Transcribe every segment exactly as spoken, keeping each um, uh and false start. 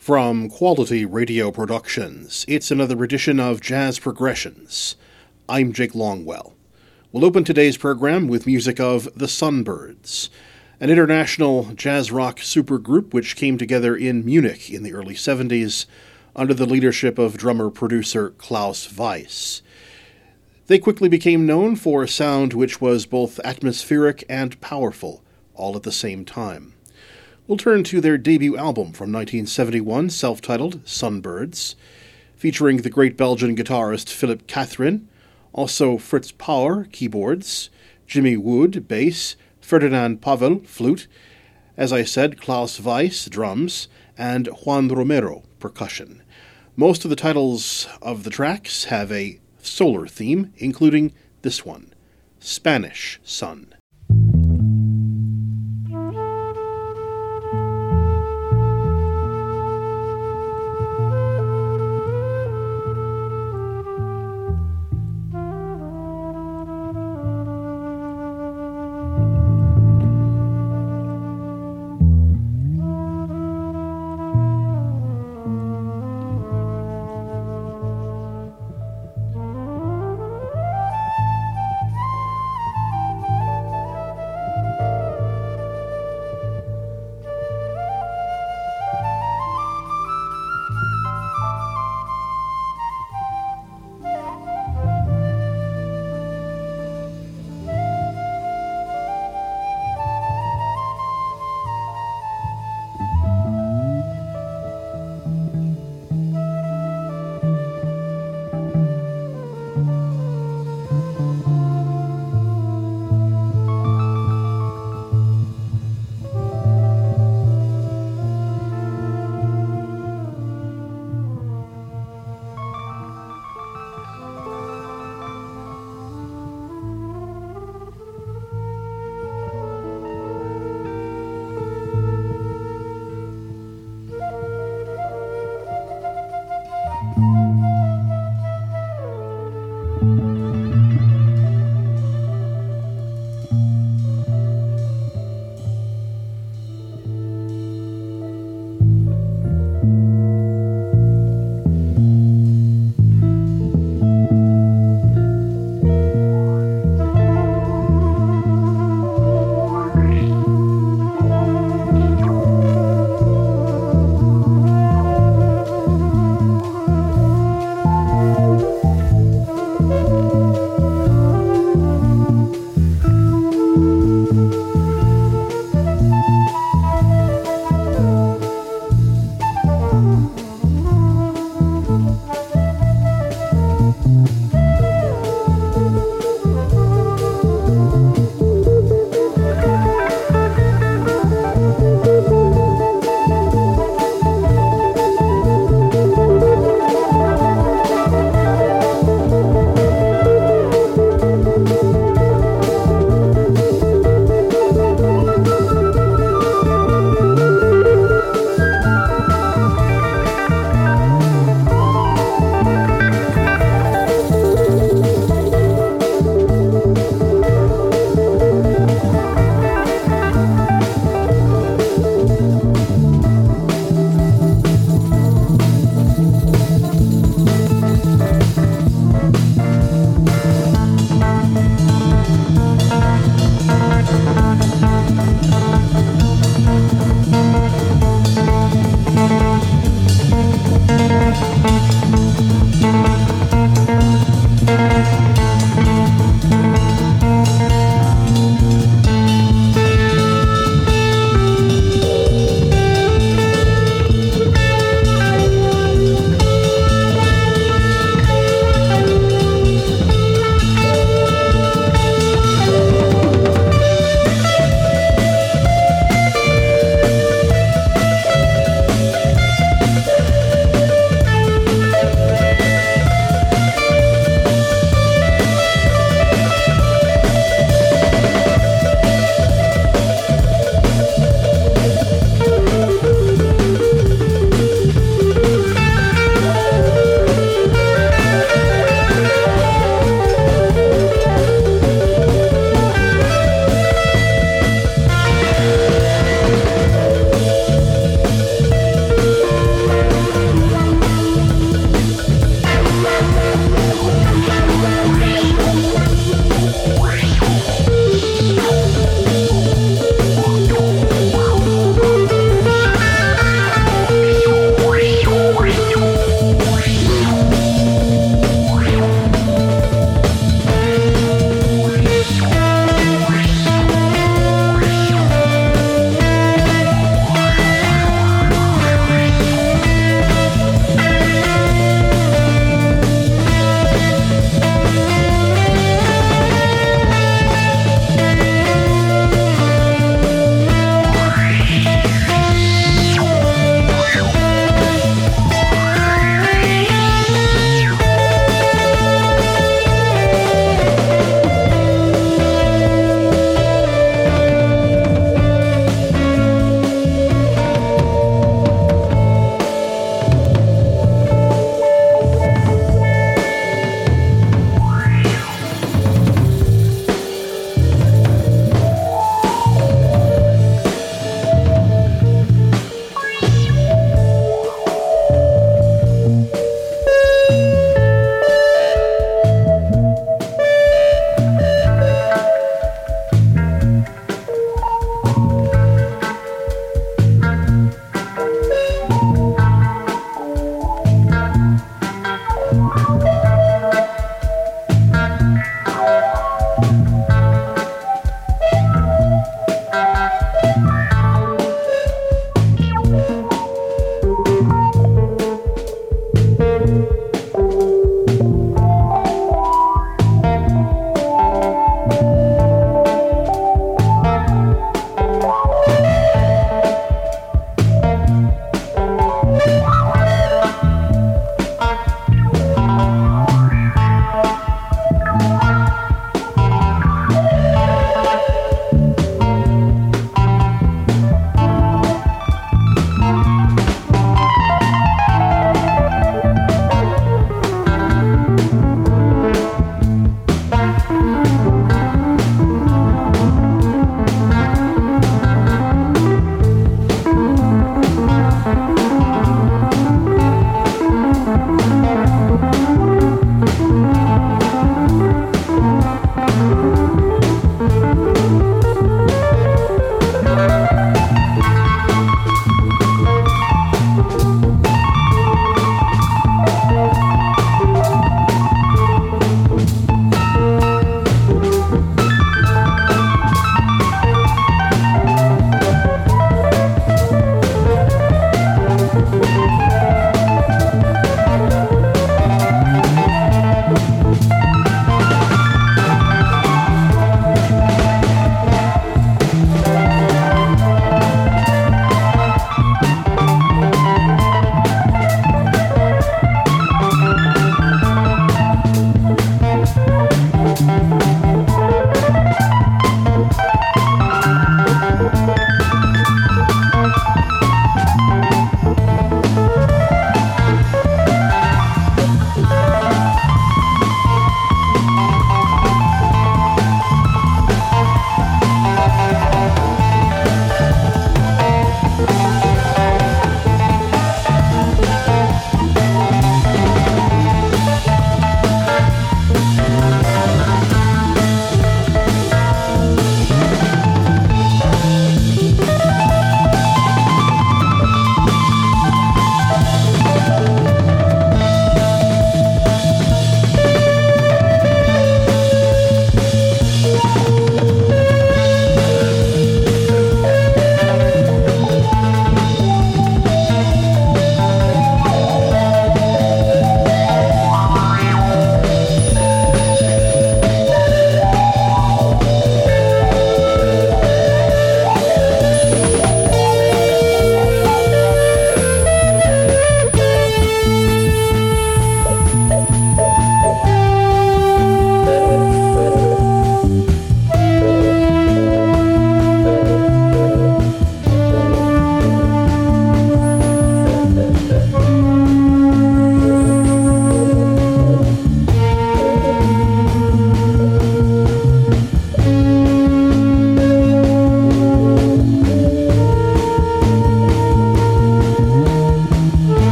From Quality Radio Productions, it's another edition of Jazz Progressions. I'm Jake Longwell. We'll open today's program with music of The Sunbirds, an international jazz rock supergroup which came together in Munich in the early seventies under the leadership of drummer-producer Klaus Weiss. They quickly became known for a sound which was both atmospheric and powerful, all at the same time. We'll turn to their debut album from nineteen seventy-one, self-titled Sunbirds, featuring the great Belgian guitarist Philip Catherine, also Fritz Power, keyboards, Jimmy Wood, bass, Ferdinand Pavel, flute, as I said, Klaus Weiss, drums, and Juan Romero, percussion. Most of the titles of the tracks have a solar theme, including this one, Spanish Sun.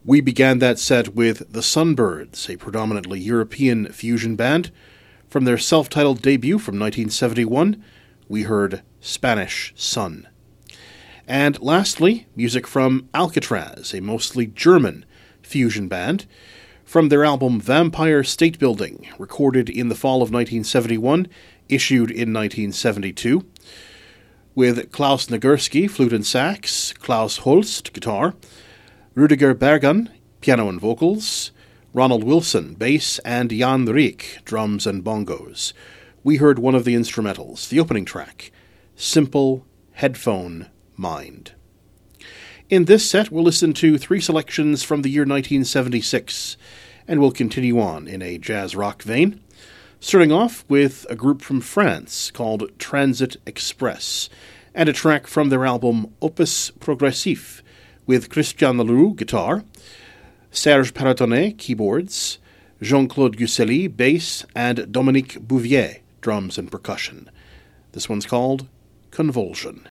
We began that set with the Sunbirds, a predominantly European fusion band. From their self-titled debut from nineteen seventy-one, we heard Spanish Sun. And lastly, music from Alcatraz, a mostly German fusion band. From their album Vampire State Building, recorded in the fall of nineteen seventy-one, issued in nineteen seventy-two, with Klaus Nagurski, flute and sax, Klaus Holst, guitar, Rudiger Bergan, piano and vocals, Ronald Wilson, bass, and Jan Rieck, drums and bongos. We heard one of the instrumentals, the opening track, Simple Headphone Mind. In this set, we'll listen to three selections from the year nineteen seventy-six, and we'll continue on in a jazz rock vein, starting off with a group from France called Transit Express, and a track from their album Opus Progressif, with Christian Leroux, guitar, Serge Paratonnet, keyboards, Jean-Claude Guseli, bass, and Dominique Bouvier, drums and percussion. This one's called Convulsion.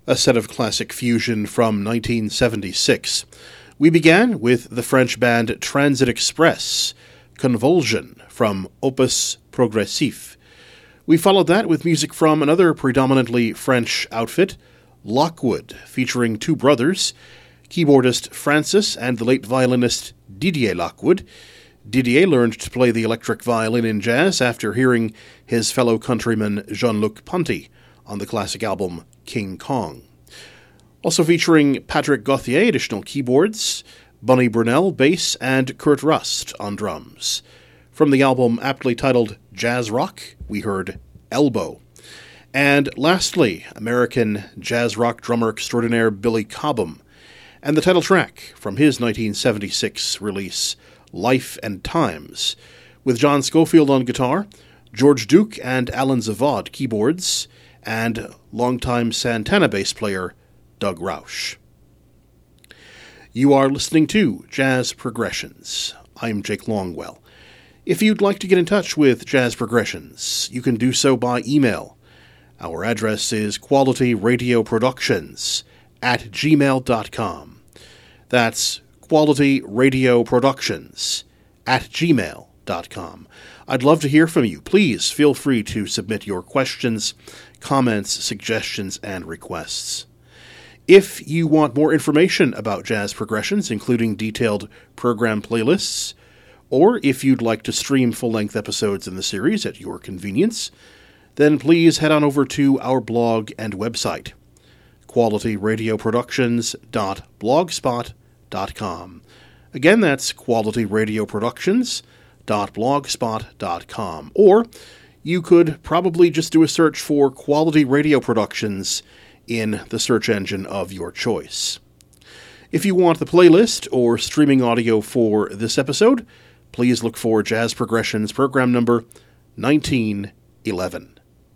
a set of classic fusion from nineteen seventy-six. We began with the French band Transit Express, Convulsion, from Opus Progressif. We followed that with music from another predominantly French outfit, Lockwood, featuring two brothers, keyboardist Francis and the late violinist Didier Lockwood. Didier learned to play the electric violin in jazz after hearing his fellow countryman Jean-Luc Ponty on the classic album King Kong. Also featuring Patrick Gauthier, additional keyboards, Bunny Brunel, bass, and Kurt Rust on drums. From the album aptly titled Jazz Rock, we heard Elbow. And lastly, American jazz rock drummer extraordinaire Billy Cobham, and the title track from his nineteen seventy-six release, Life and Times, with John Scofield on guitar, George Duke and Alan Zavod keyboards, and longtime Santana bass player Doug Rausch. You are listening to Jazz Progressions. I'm Jake Longwell. If you'd like to get in touch with Jazz Progressions, you can do so by email. Our address is qualityradioproductions at gmail dot com. That's qualityradioproductions at gmail dot com. I'd love to hear from you. Please feel free to submit your questions, comments, suggestions, and requests. If you want more information about Jazz Progressions, including detailed program playlists, or if you'd like to stream full-length episodes in the series at your convenience, then please head on over to our blog and website, qualityradioproductions dot blogspot dot com. Again, that's qualityradioproductions dot blogspot dot com. Or you could probably just do a search for Quality Radio Productions in the search engine of your choice. If you want the playlist or streaming audio for this episode, please look for Jazz Progressions program number nineteen eleven.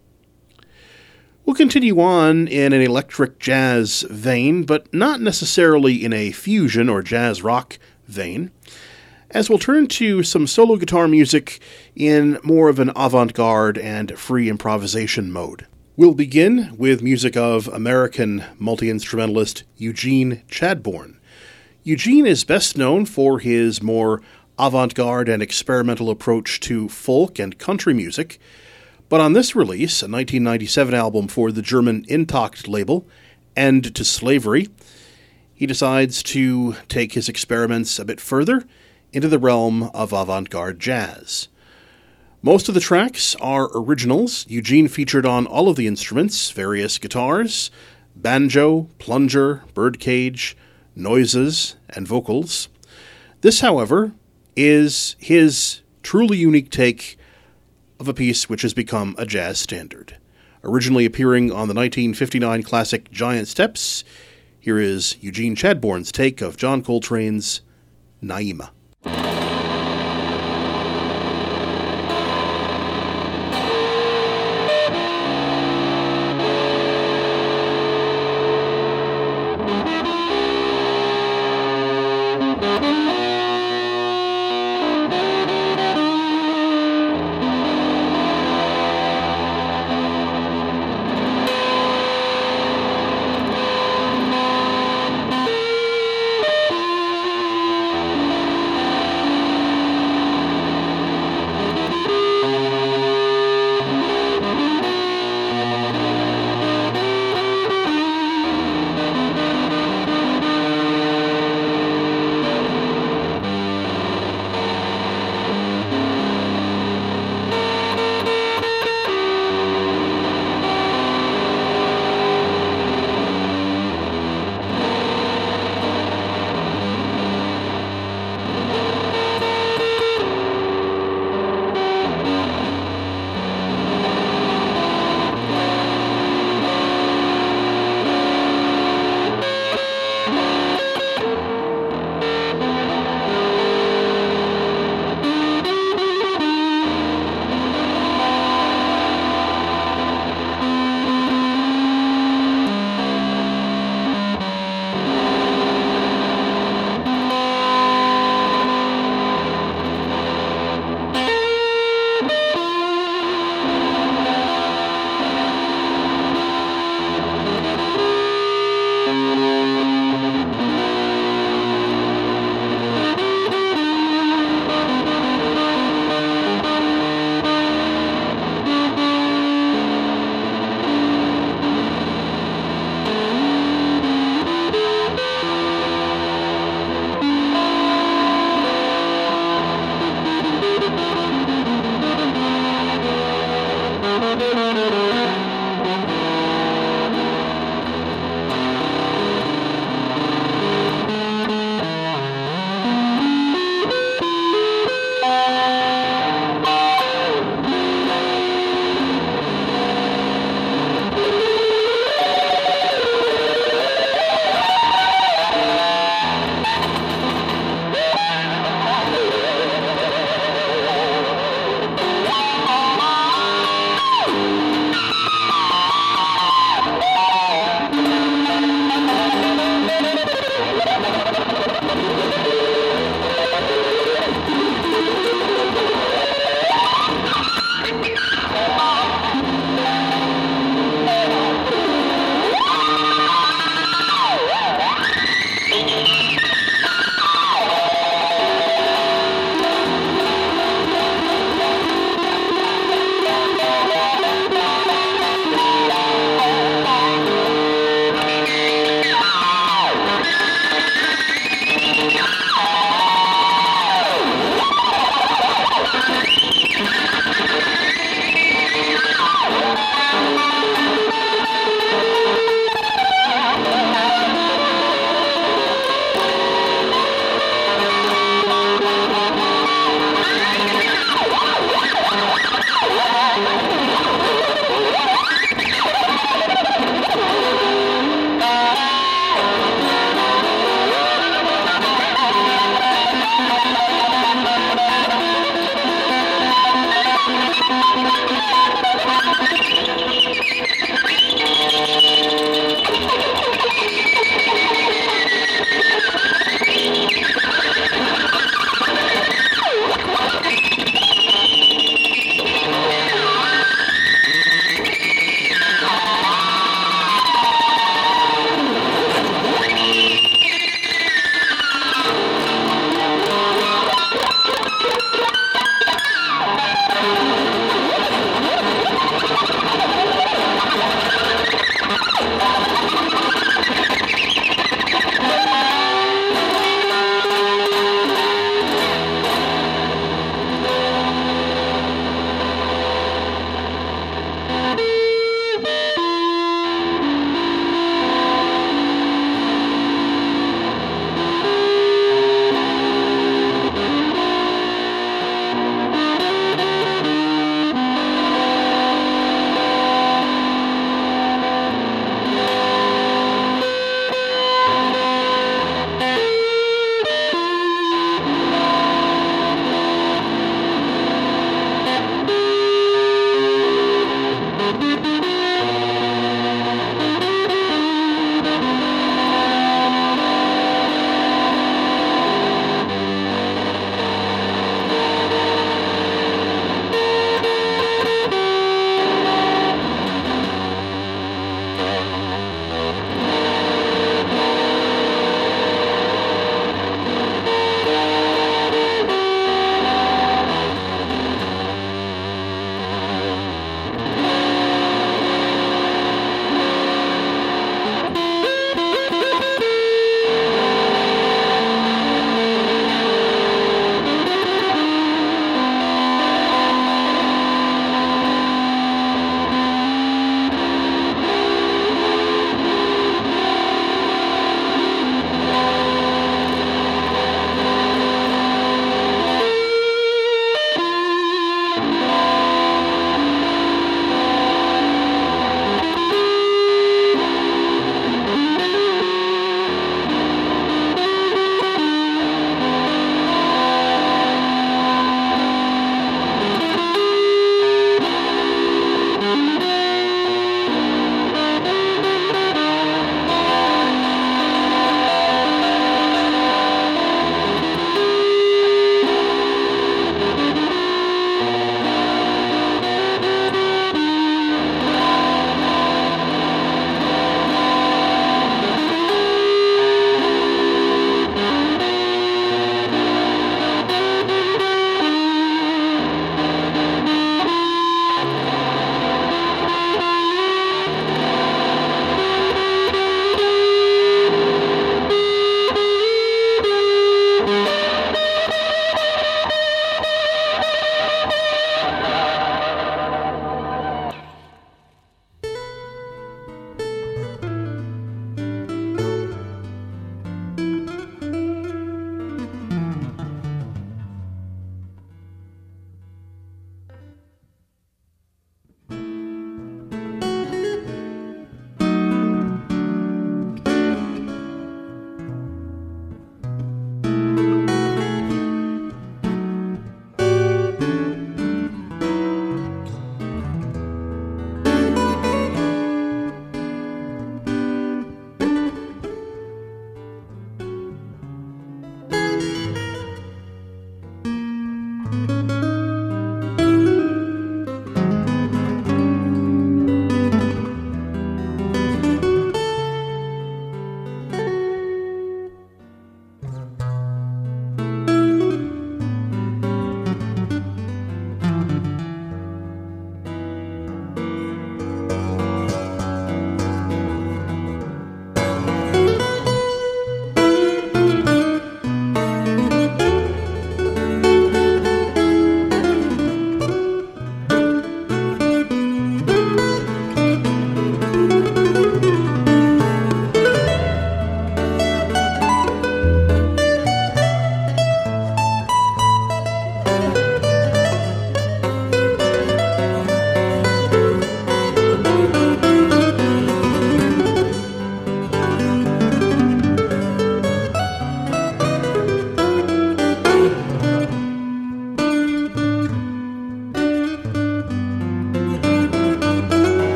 We'll continue on in an electric jazz vein, but not necessarily in a fusion or jazz rock vein, as we'll turn to some solo guitar music in more of an avant-garde and free improvisation mode. We'll begin with music of American multi-instrumentalist Eugene Chadbourne. Eugene is best known for his more avant-garde and experimental approach to folk and country music, but on this release, a nineteen ninety-seven album for the German Intakt label, End to Slavery, he decides to take his experiments a bit further into the realm of avant-garde jazz. Most of the tracks are originals. Eugene featured on all of the instruments, various guitars, banjo, plunger, birdcage, noises, and vocals. This, however, is his truly unique take of a piece which has become a jazz standard. Originally appearing on the nineteen fifty-nine classic Giant Steps, here is Eugene Chadbourne's take of John Coltrane's Naima.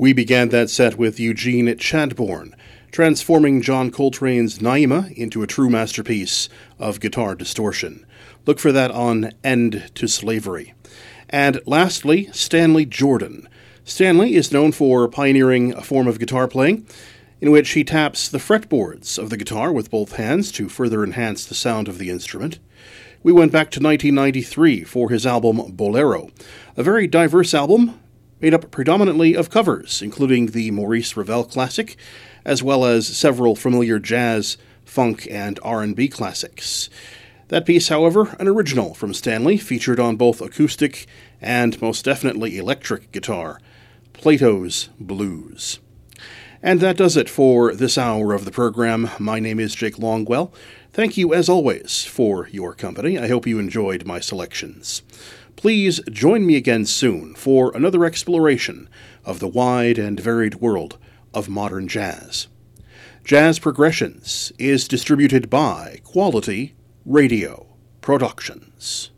We began that set with Eugene Chadbourne, transforming John Coltrane's Naima into a true masterpiece of guitar distortion. Look for that on End to Slavery. And lastly, Stanley Jordan. Stanley is known for pioneering a form of guitar playing in which he taps the fretboards of the guitar with both hands to further enhance the sound of the instrument. We went back to nineteen ninety-three for his album Bolero, a very diverse album made up predominantly of covers, including the Maurice Ravel classic, as well as several familiar jazz, funk, and R and B classics. That piece, however, an original from Stanley, featured on both acoustic and most definitely electric guitar, Plato's Blues. And that does it for this hour of the program. My name is Jake Longwell. Thank you, as always, for your company. I hope you enjoyed my selections. Please join me again soon for another exploration of the wide and varied world of modern jazz. Jazz Progressions is distributed by Quality Radio Productions.